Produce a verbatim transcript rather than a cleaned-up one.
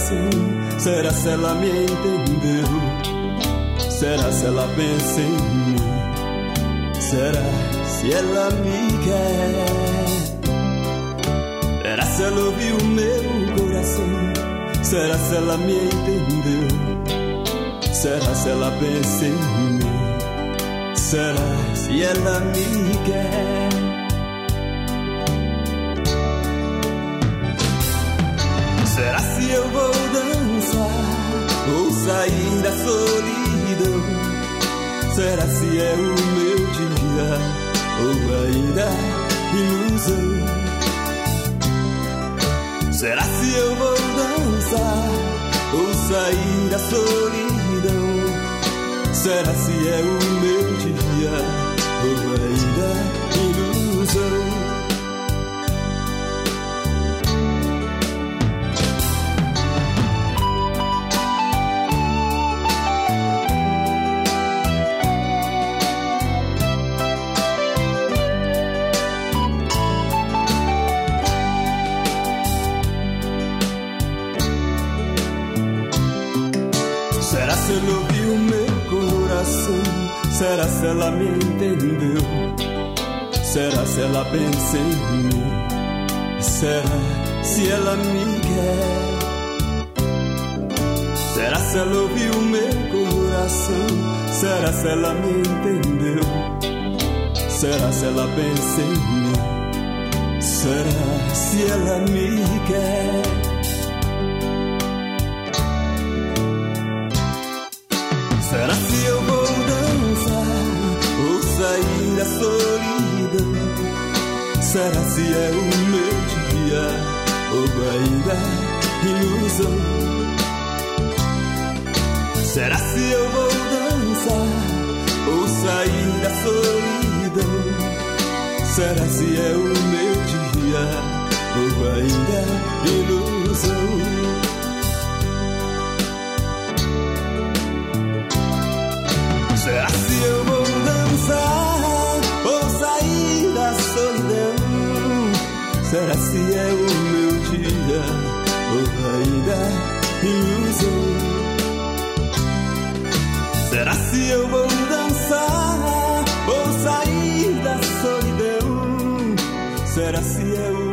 coração. Será se ela me entendeu? Será se ela pensa em mim? Será se ela me quer? Será se ela ouviu o meu coração? Será se ela me entendeu? Será se ela pensa em mim? Será se ela me quer? Será se eu vou dançar ou sair da solidão? Será se é o meu dia ou ainda ilusão? Será se eu vou dançar ou sair da solidão? Será se é o meu dia ou ainda ilusão? Será se ela ouviu meu coração? Será se ela me entendeu? Será se ela pensa em mim? Será se ela me quer? Será se ela ouviu meu coração? Será se ela me entendeu? Será se ela pensa em mim? Será se ela me quer? Será se eu vou dançar ou sair da solidão? Será se é o meu dia ou ainda ilusão? Será se eu vou dançar ou sair da solidão? Será se é o meu dia ou ainda ilusão? Será se eu vou dançar ou sair da solidão? Será se é o meu dia ou ainda ilusão? Será se eu vou dançar ou sair da solidão? Será se é o